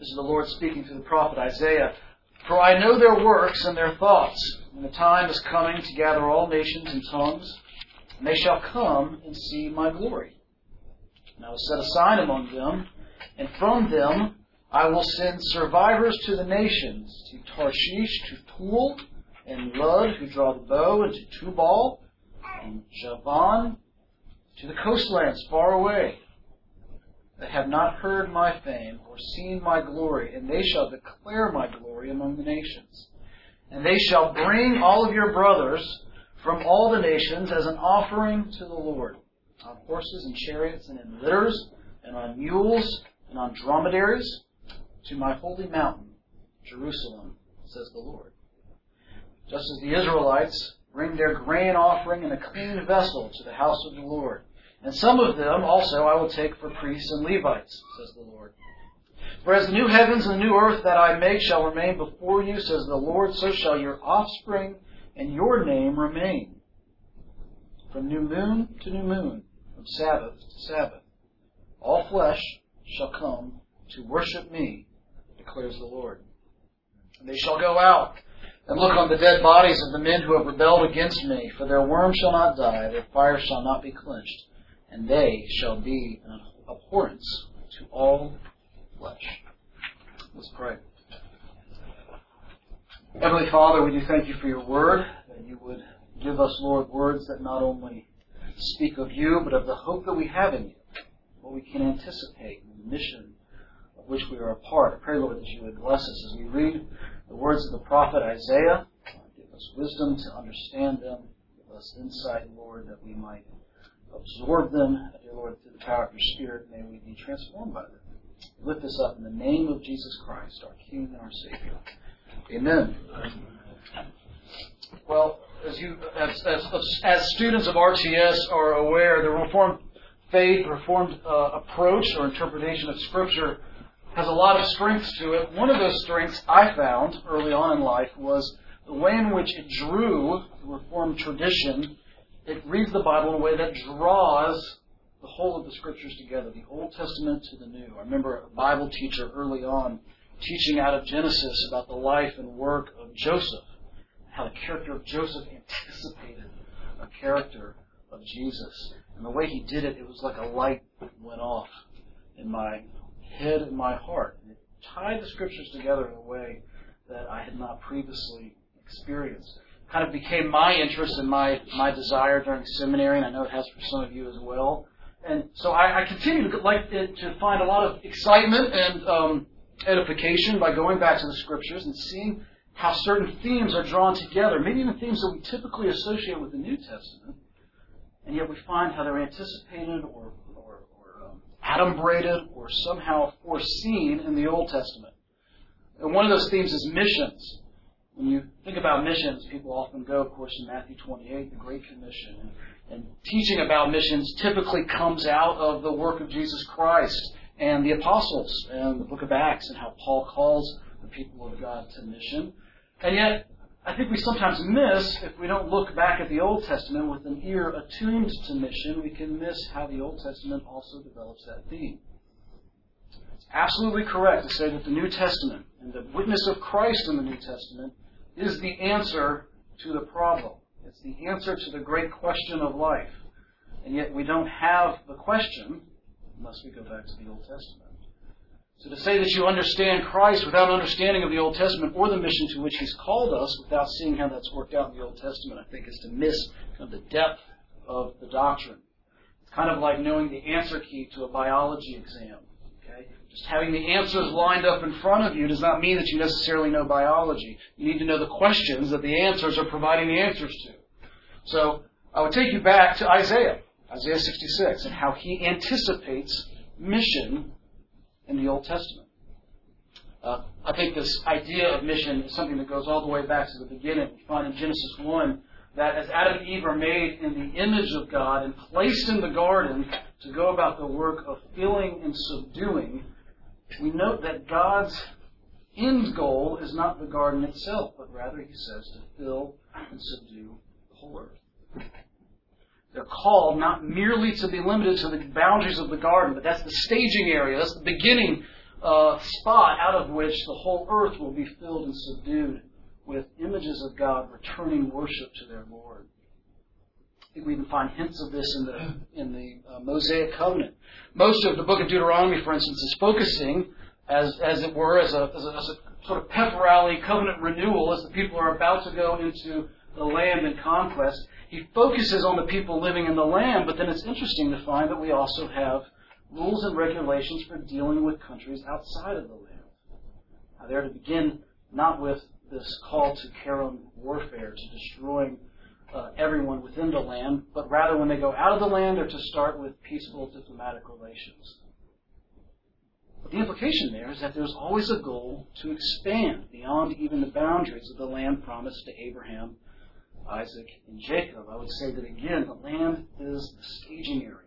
This is the Lord speaking through the prophet Isaiah. For I know their works and their thoughts, and the time is coming to gather all nations and tongues, and they shall come and see my glory. And I will set a sign among them, and from them I will send survivors to the nations, to Tarshish, to Pul, and Lud, who draw the bow, and to Tubal, and Javan, to the coastlands far away, that have not heard my fame or seen my glory, and they shall declare my glory among the nations. And they shall bring all of your brothers from all the nations as an offering to the Lord, on horses and chariots and in litters, and on mules and on dromedaries, to my holy mountain, Jerusalem, says the Lord. Just as the Israelites bring their grain offering in a clean vessel to the house of the Lord. And some of them also I will take for priests and Levites, says the Lord. For as the new heavens and the new earth that I make shall remain before you, says the Lord, so shall your offspring and your name remain. From new moon to new moon, from Sabbath to Sabbath, all flesh shall come to worship me, declares the Lord. And they shall go out and look on the dead bodies of the men who have rebelled against me, for their worm shall not die, their fire shall not be quenched, and they shall be an abhorrence to all flesh. Let's pray. Heavenly Father, we do thank you for your word, that you would give us, Lord, words that not only speak of you, but of the hope that we have in you, what we can anticipate, and the mission of which we are a part. I pray, Lord, that you would bless us as we read the words of the prophet Isaiah. Give us wisdom to understand them. Give us insight, Lord, that we might absorb them, dear Lord, through the power of your Spirit. May we be transformed by them. Lift this up in the name of Jesus Christ, our King and our Savior. Amen. Well, as students of RTS are aware, the Reformed faith, Reformed approach or interpretation of Scripture has a lot of strengths to it. One of those strengths I found early on in life was the way in which it drew the Reformed tradition. It reads the Bible in a way that draws the whole of the Scriptures together, the Old Testament to the New. I remember a Bible teacher early on teaching out of Genesis about the life and work of Joseph, how the character of Joseph anticipated a character of Jesus. And the way he did it, it was like a light went off in my head and my heart. And it tied the Scriptures together in a way that I had not previously experienced. Kind of became my interest and my desire during seminary, and I know it has for some of you as well. And so I continue to like to find a lot of excitement and edification by going back to the Scriptures and seeing how certain themes are drawn together, maybe even themes that we typically associate with the New Testament, and yet we find how they're anticipated or adumbrated or somehow foreseen in the Old Testament. And one of those themes is missions. When you think about missions, people often go, of course, in Matthew 28, the Great Commission. And teaching about missions typically comes out of the work of Jesus Christ and the apostles and the book of Acts and how Paul calls the people of God to mission. And yet, I think we sometimes miss, if we don't look back at the Old Testament with an ear attuned to mission, we can miss how the Old Testament also develops that theme. It's absolutely correct to say that the New Testament and the witness of Christ in the New Testament is the answer to the problem. It's the answer to the great question of life. And yet we don't have the question unless we go back to the Old Testament. So to say that you understand Christ without understanding of the Old Testament or the mission to which He's called us without seeing how that's worked out in the Old Testament, I think is to miss kind of the depth of the doctrine. It's kind of like knowing the answer key to a biology exam. Okay? Just having the answers lined up in front of you does not mean that you necessarily know biology. You need to know the questions that the answers are providing the answers to. So I would take you back to Isaiah 66, and how he anticipates mission in the Old Testament. I think this idea of mission is something that goes all the way back to the beginning. We find in Genesis 1 that as Adam and Eve are made in the image of God and placed in the garden to go about the work of filling and subduing, we note that God's end goal is not the garden itself, but rather, He says, to fill and subdue the whole earth. They're called not merely to be limited to the boundaries of the garden, but that's the staging area. That's the beginning spot out of which the whole earth will be filled and subdued with images of God returning worship to their Lord. I think we even find hints of this in the Mosaic covenant. Most of the book of Deuteronomy, for instance, is focusing, as it were, as a sort of pep rally, covenant renewal, as the people are about to go into the land in conquest. He focuses on the people living in the land, but then it's interesting to find that we also have rules and regulations for dealing with countries outside of the land. Now, they're to begin not with this call to Karam warfare, to destroying everyone within the land, but rather when they go out of the land, they're to start with peaceful diplomatic relations. But the implication there is that there's always a goal to expand beyond even the boundaries of the land promised to Abraham, Isaac, and Jacob. I would say that again, the land is the staging area.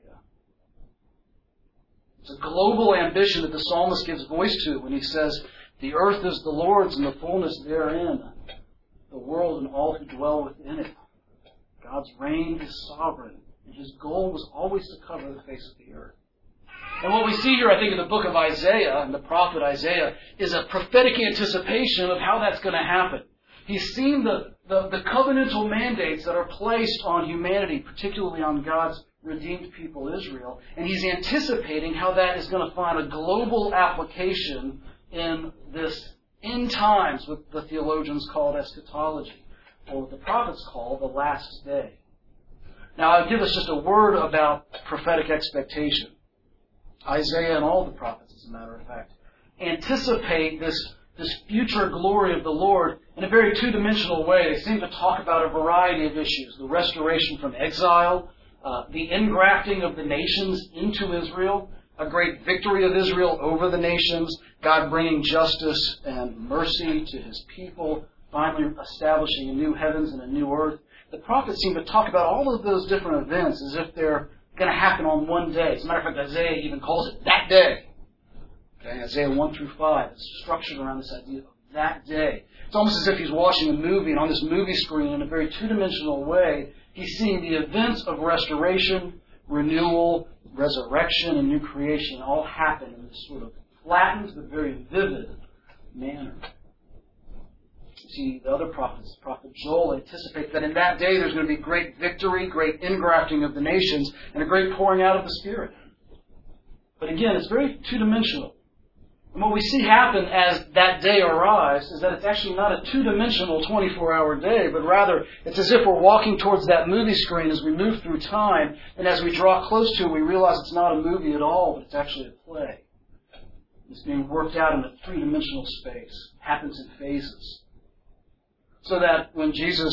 It's a global ambition that the psalmist gives voice to when he says, "The earth is the Lord's and the fullness therein, the world and all who dwell within it." God's reign is sovereign, and His goal was always to cover the face of the earth. And what we see here, I think, in the book of Isaiah, and the prophet Isaiah, is a prophetic anticipation of how that's going to happen. He's seen the covenantal mandates that are placed on humanity, particularly on God's redeemed people, Israel, and he's anticipating how that is going to find a global application in this end times, what the theologians call eschatology, or what the prophets call the last day. Now, I'll give us just a word about prophetic expectation. Isaiah and all the prophets, as a matter of fact, anticipate this future glory of the Lord in a very two-dimensional way. They seem to talk about a variety of issues: the restoration from exile, the ingrafting of the nations into Israel, a great victory of Israel over the nations, God bringing justice and mercy to His people, finally establishing a new heavens and a new earth. The prophets seem to talk about all of those different events as if they're going to happen on one day. As a matter of fact, Isaiah even calls it that day. Okay, Isaiah 1 through 5 is structured around this idea of that day. It's almost as if he's watching a movie, and on this movie screen, in a very two-dimensional way, he's seeing the events of restoration, renewal, resurrection, and new creation all happen in this sort of flattened but very vivid manner. You see, the other prophets, the prophet Joel, anticipates that in that day there's going to be great victory, great ingrafting of the nations, and a great pouring out of the Spirit. But again, it's very two-dimensional. And what we see happen as that day arrives is that it's actually not a two-dimensional 24-hour day, but rather it's as if we're walking towards that movie screen as we move through time, and as we draw close to it, we realize it's not a movie at all, but it's actually a play. It's being worked out in a three-dimensional space. It happens in phases. So that when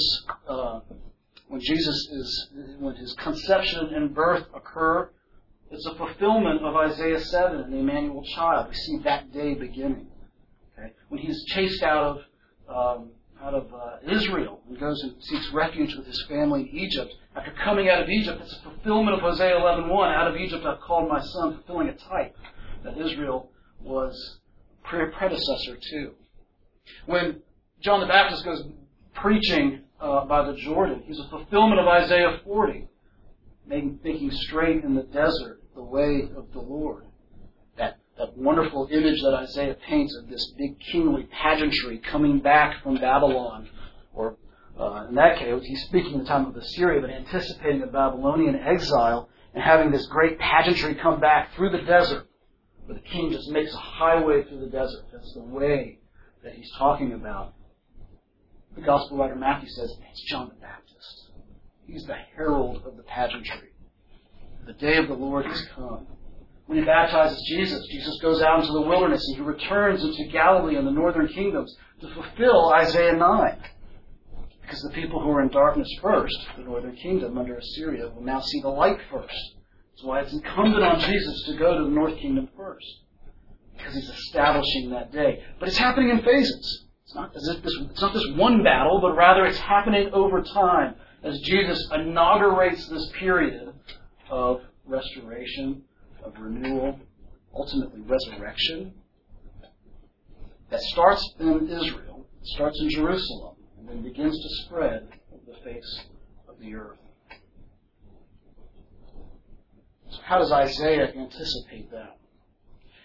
His conception and birth occur, it's a fulfillment of Isaiah 7 and the Emmanuel child. We see that day beginning. Okay? When He's chased out of Israel and goes and seeks refuge with His family in Egypt, after coming out of Egypt, it's a fulfillment of Hosea 11:1. Out of Egypt I've called my son, fulfilling a type that Israel was predecessor to. When John the Baptist goes preaching by the Jordan, he's a fulfillment of Isaiah 40, making straight in the desert the way of the Lord. That wonderful image that Isaiah paints of this big kingly pageantry coming back from Babylon, or in that case, he's speaking in the time of Assyria, but anticipating the Babylonian exile and having this great pageantry come back through the desert, where the king just makes a highway through the desert. That's the way that he's talking about. The Gospel writer Matthew says it's John the Baptist. He's the herald of the pageantry. The day of the Lord has come. When He baptizes Jesus, Jesus goes out into the wilderness and He returns into Galilee and the northern kingdoms to fulfill Isaiah 9. Because the people who are in darkness first, the northern kingdom under Assyria, will now see the light first. That's why it's incumbent on Jesus to go to the north kingdom first. Because He's establishing that day. But it's happening in phases. It's not this one battle, but rather it's happening over time as Jesus inaugurates this period of restoration, of renewal, ultimately resurrection, that starts in Israel, starts in Jerusalem, and then begins to spread over the face of the earth. So how does Isaiah anticipate that?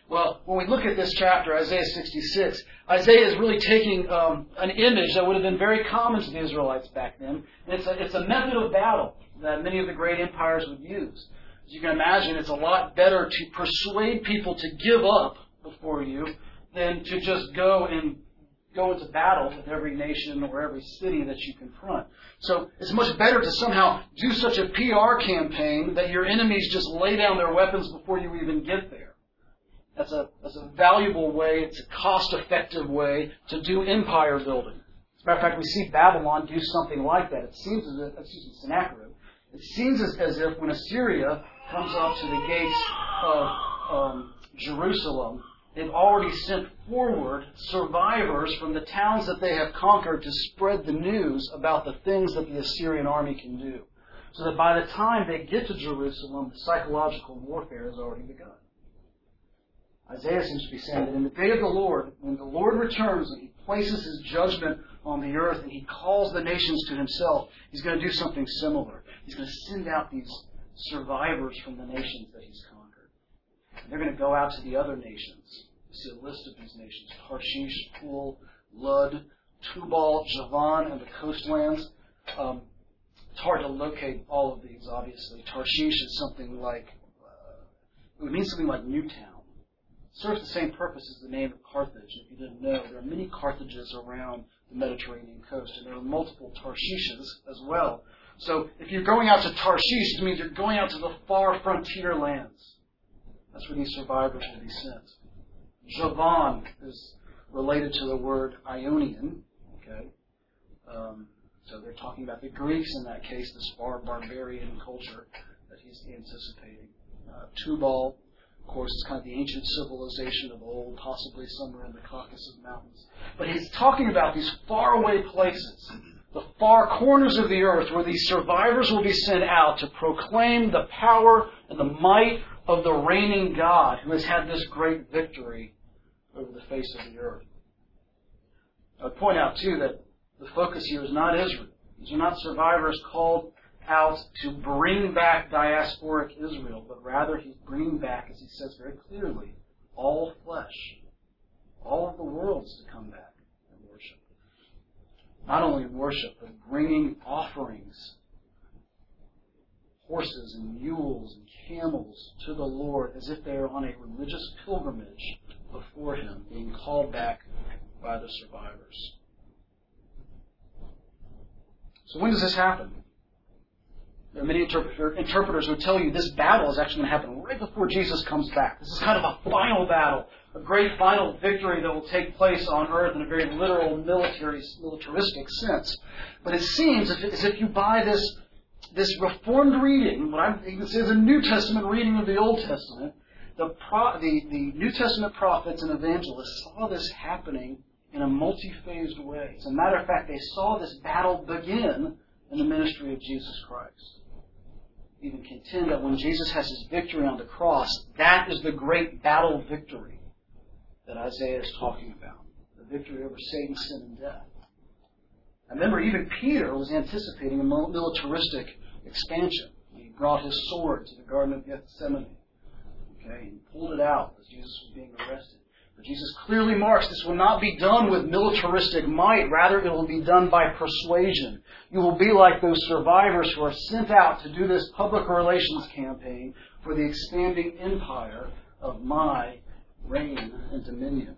Well, when we look at this chapter, Isaiah 66, Isaiah is really taking an image that would have been very common to the Israelites back then. And it's a method of battle that many of the great empires would use. As you can imagine, it's a lot better to persuade people to give up before you than to just go into battle with every nation or every city that you confront. So it's much better to somehow do such a PR campaign that your enemies just lay down their weapons before you even get there. That's a valuable way, it's a cost-effective way to do empire building. As a matter of fact, we see Babylon do something like that. It seems as if, Sennacherib, it seems as if when Assyria comes up to the gates of Jerusalem, they've already sent forward survivors from the towns that they have conquered to spread the news about the things that the Assyrian army can do. So that by the time they get to Jerusalem, the psychological warfare has already begun. Isaiah seems to be saying that in the day of the Lord, when the Lord returns and He places His judgment on the earth and He calls the nations to Himself, He's going to do something similar. He's going to send out these survivors from the nations that He's conquered. And they're going to go out to the other nations. You see a list of these nations: Tarshish, Pul, Lud, Tubal, Javan, and the coastlands. It's hard to locate all of these, obviously. Tarshish is something like, it would mean something like Newtown. It serves the same purpose as the name of Carthage. If you didn't know, there are many Carthages around the Mediterranean coast, and there are multiple Tarshishes as well. So if you're going out to Tarshish, it means you're going out to the far frontier lands. That's where these survivors will be sent. Javan is related to the word Ionian. Okay, so they're talking about the Greeks in that case, this far barbarian culture that he's anticipating. Tubal, of course, is kind of the ancient civilization of old, possibly somewhere in the Caucasus Mountains. But he's talking about these faraway places, the far corners of the earth where these survivors will be sent out to proclaim the power and the might of the reigning God who has had this great victory over the face of the earth. I would point out, too, that the focus here is not Israel. These are not survivors called out to bring back diasporic Israel, but rather He's bringing back, as He says very clearly, all flesh, all of the worlds to come back and worship. Not only worship, but bringing offerings, horses and mules and camels to the Lord as if they are on a religious pilgrimage before Him, being called back by the survivors. So when does this happen? There are many interpreters who tell you this battle is actually going to happen right before Jesus comes back. This is kind of a final battle, a great final victory that will take place on earth in a very literal militaristic sense. But it seems as if you buy this Reformed reading, what I even say is a New Testament reading of the Old Testament, the New Testament prophets and evangelists saw this happening in a multi-phased way. As a matter of fact, they saw this battle begin in the ministry of Jesus Christ. Even contend that when Jesus has His victory on the cross, that is the great battle victory that Isaiah is talking about. The victory over Satan, sin, and death. I remember even Peter was anticipating a militaristic expansion. He brought his sword to the Garden of Gethsemane. Okay, and pulled it out as Jesus was being arrested. But Jesus clearly marks this will not be done with militaristic might. Rather, it will be done by persuasion. You will be like those survivors who are sent out to do this public relations campaign for the expanding empire of my reign and dominion.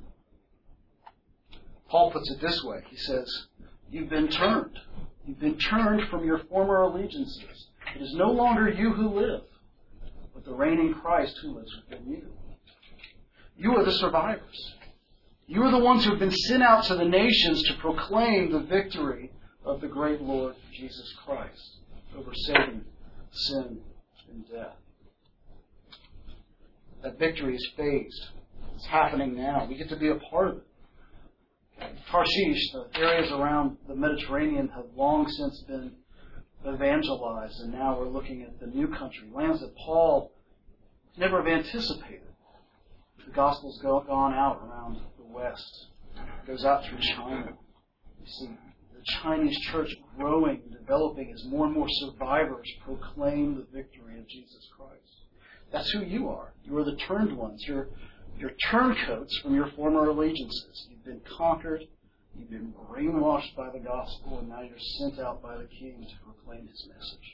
Paul puts it this way. He says, you've been turned. You've been turned from your former allegiances. It is no longer you who live, but the reigning Christ who lives within you. You are the survivors. You are the ones who have been sent out to the nations to proclaim the victory of the great Lord Jesus Christ over Satan, sin, and death. That victory is phased. It's happening now. We get to be a part of it. Tarshish, the areas around the Mediterranean, have long since been evangelized, and now we're looking at the new country, lands that Paul never have anticipated. The gospel's gone out around the West. It goes out through China. You see the Chinese church growing and developing as more and more survivors proclaim the victory of Jesus Christ. That's who you are. You are the turned ones. You're You're turncoats from your former allegiances. You've been conquered. You've been brainwashed by the gospel, and now you're sent out by the King to proclaim His message.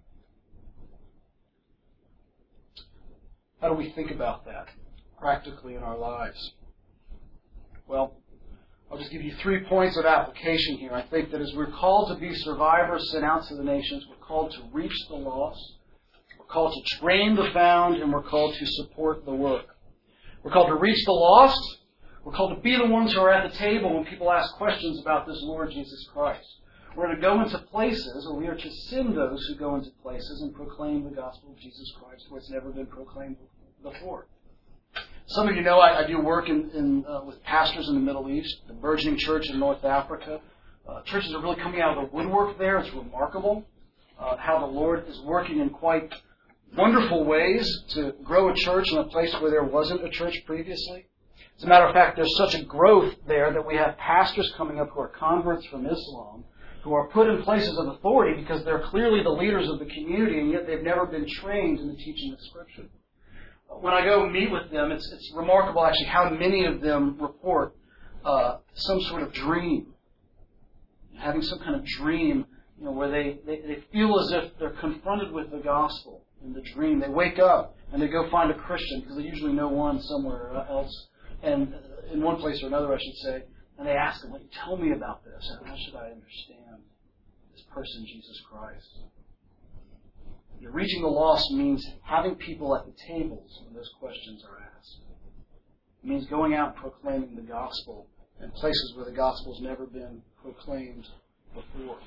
How do we think about that practically in our lives? Well, I'll just give you 3 points of application here. I think that as we're called to be survivors sent out to the nations, we're called to reach the lost, we're called to train the found, and we're called to support the work. We're called to reach the lost. We're called to be the ones who are at the table when people ask questions about this Lord Jesus Christ. We're going to go into places, or we are to send those who go into places and proclaim the gospel of Jesus Christ where it's never been proclaimed before. Some of you know I do work with pastors in the Middle East, the burgeoning church in North Africa. Churches are really coming out of the woodwork there. It's remarkable how the Lord is working in quite wonderful ways to grow a church in a place where there wasn't a church previously. As a matter of fact, there's such a growth there that we have pastors coming up who are converts from Islam, who are put in places of authority because they're clearly the leaders of the community, and yet they've never been trained in the teaching of Scripture. When I go meet with them, it's remarkable actually how many of them report some sort of dream. Having some kind of dream, where they feel as if they're confronted with the gospel in the dream. They wake up and they go find a Christian because they usually know one somewhere else, and in one place or another, I should say, and they ask them, tell me about this. How should I understand this person, Jesus Christ? Reaching the lost means having people at the tables when those questions are asked. It means going out and proclaiming the gospel in places where the gospel has never been proclaimed before.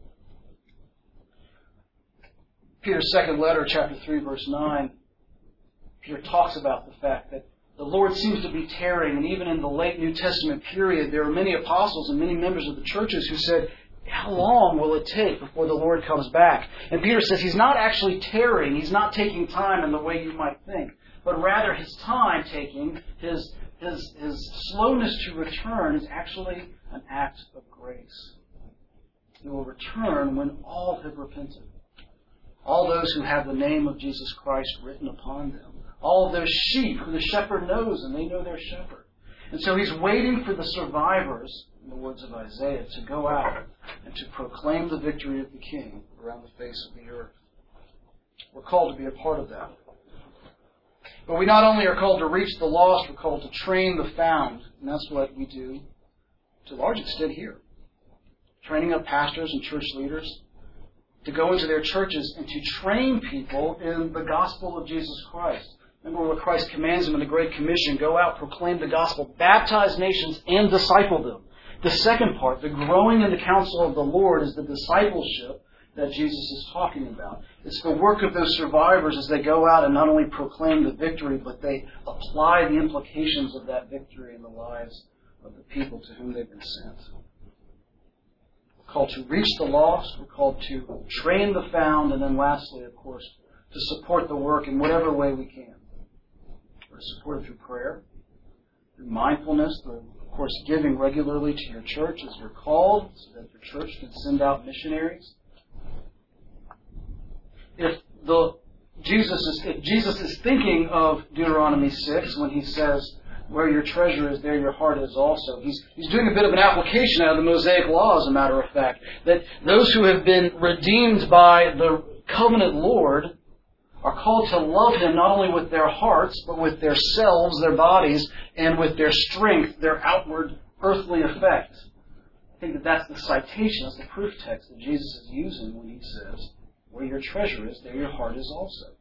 Peter's second letter, chapter 3, verse 9, Peter talks about the fact that the Lord seems to be tarrying, and even in the late New Testament period, there were many apostles and many members of the churches who said, how long will it take before the Lord comes back? And Peter says He's not actually tarrying. He's not taking time in the way you might think, but rather His time taking, His slowness to return is actually an act of grace. He will return when all have repented. All those who have the name of Jesus Christ written upon them. All of those sheep who the shepherd knows, and they know their shepherd. And so He's waiting for the survivors, in the words of Isaiah, to go out and to proclaim the victory of the King around the face of the earth. We're called to be a part of that. But we not only are called to reach the lost, we're called to train the found. And that's what we do to a large extent here. Training up pastors and church leaders to go into their churches and to train people in the gospel of Jesus Christ. Remember what Christ commands them in the Great Commission. Go out, proclaim the gospel, baptize nations, and disciple them. The second part, the growing in the counsel of the Lord, is the discipleship that Jesus is talking about. It's the work of those survivors as they go out and not only proclaim the victory, but they apply the implications of that victory in the lives of the people to whom they've been sent. We're called to reach the lost. We're called to train the found. And then lastly, of course, to support the work in whatever way we can. We're to support it through prayer, through mindfulness, through, of course, giving regularly to your church as you're called, so that your church can send out missionaries. If Jesus is thinking of Deuteronomy 6 when He says, where your treasure is, there your heart is also. He's doing a bit of an application out of the Mosaic Law, as a matter of fact, that those who have been redeemed by the covenant Lord are called to love Him not only with their hearts, but with their selves, their bodies, and with their strength, their outward earthly effect. I think that's the citation, that's the proof text that Jesus is using when He says, where your treasure is, there your heart is also.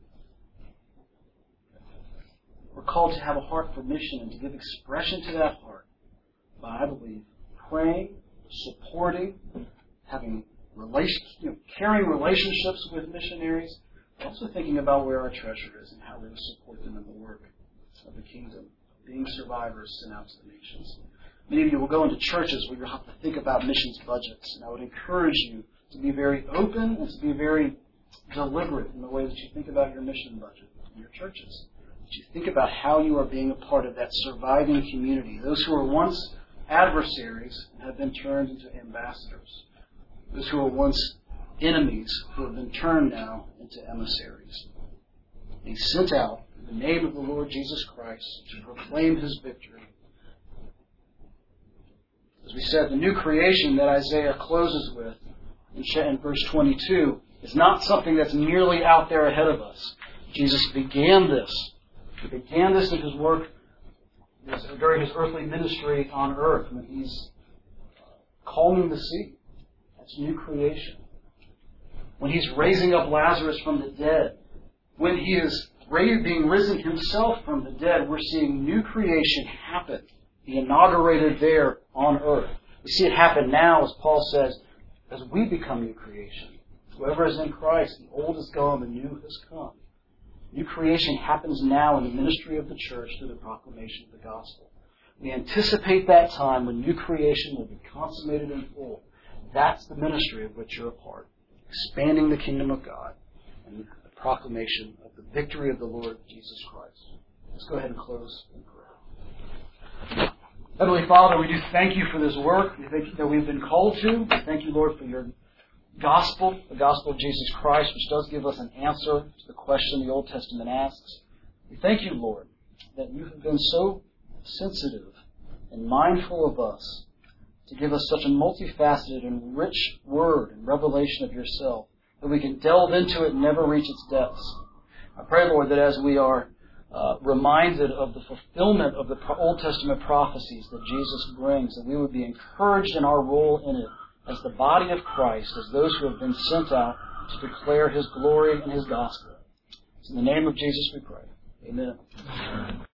We're called to have a heart for mission and to give expression to that heart by, I believe, praying, supporting, having carrying relationships with missionaries, also thinking about where our treasure is and how we're to support them in the work of the kingdom, being survivors sent out to the nations. Many of you will go into churches where you'll have to think about missions budgets, and I would encourage you to be very open and to be very deliberate in the way that you think about your mission budget in your churches. That you think about how you are being a part of that surviving community. Those who were once adversaries have been turned into ambassadors. Those who were once enemies who have been turned now into emissaries. Being sent out in the name of the Lord Jesus Christ to proclaim His victory. As we said, the new creation that Isaiah closes with in verse 22 is not something that's merely out there ahead of us. Jesus began this. He began this in His work during His earthly ministry on earth when He's calming the sea. That's new creation. When He's raising up Lazarus from the dead. When He is being risen Himself from the dead, we're seeing new creation happen. He inaugurated there on earth. We see it happen now, as Paul says, as we become new creation. Whoever is in Christ, the old is gone, the new has come. New creation happens now in the ministry of the church through the proclamation of the gospel. We anticipate that time when new creation will be consummated in full. That's the ministry of which you're a part. Expanding the kingdom of God and the proclamation of the victory of the Lord Jesus Christ. Let's go ahead and close in prayer. Heavenly Father, we do thank You for this work. We thank You that we've been called to. We thank You, Lord, for Your gospel, the gospel of Jesus Christ, which does give us an answer to the question the Old Testament asks. We thank You, Lord, that You have been so sensitive and mindful of us to give us such a multifaceted and rich word and revelation of Yourself that we can delve into it and never reach its depths. I pray, Lord, that as we are reminded of the fulfillment of the Old Testament prophecies that Jesus brings, that we would be encouraged in our role in it as the body of Christ, as those who have been sent out to declare His glory and His gospel. It's in the name of Jesus we pray. Amen.